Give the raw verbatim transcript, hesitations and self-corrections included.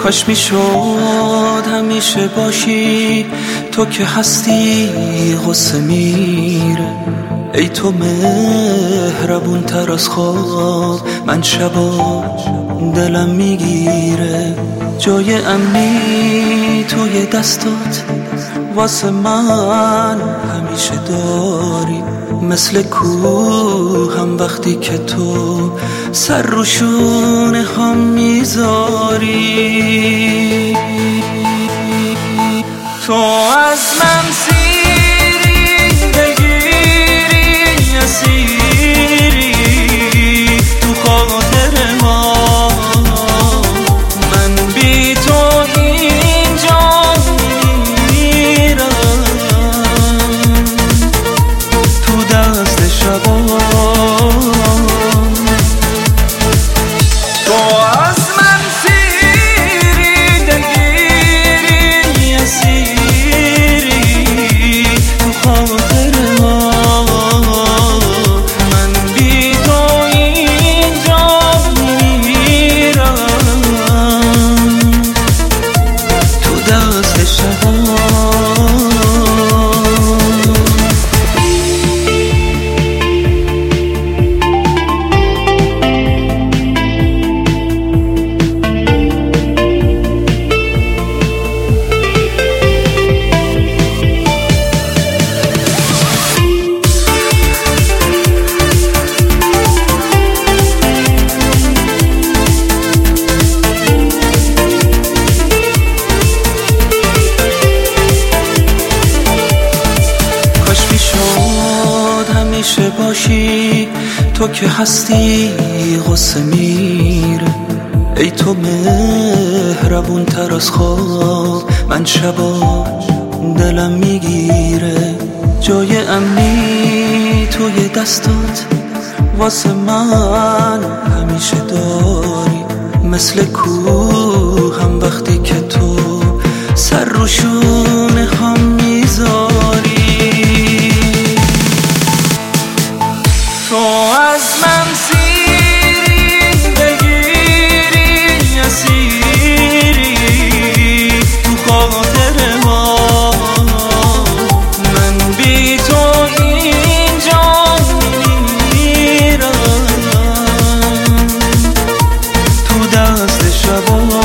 کاش میشد همیشه باشی، تو که هستی غصه میره. ای تو مهربون تر از خواب، من شبا دلم میگیره. جای امنی توی دستات واسه من همیشه داری، مثل کوه هم وقتی که تو سر رو شونه هم میذاری. تو از من سیری، بگیری اسیری تو خاطر ما. من بی تو اینجا میمیرم، تو دست شبا. تو از من سیری، دلگیری اسیری تو خاطر ما. من بی تو اینجا میمیرم، تو دست شبا. همیشه باشی، تو که هستی غصه میره. ای تو مهربون تر از خواب، من شبا دلم میگیره. جای امنی توی دستات واسه من همیشه داری، مثل کوه هم وقتی که تو سر رو شونه هم میذاری. تو از من سیری، بگیری اسیری تو خاطر ما. من بی تو اینجا میمیرم، تو دست شبا.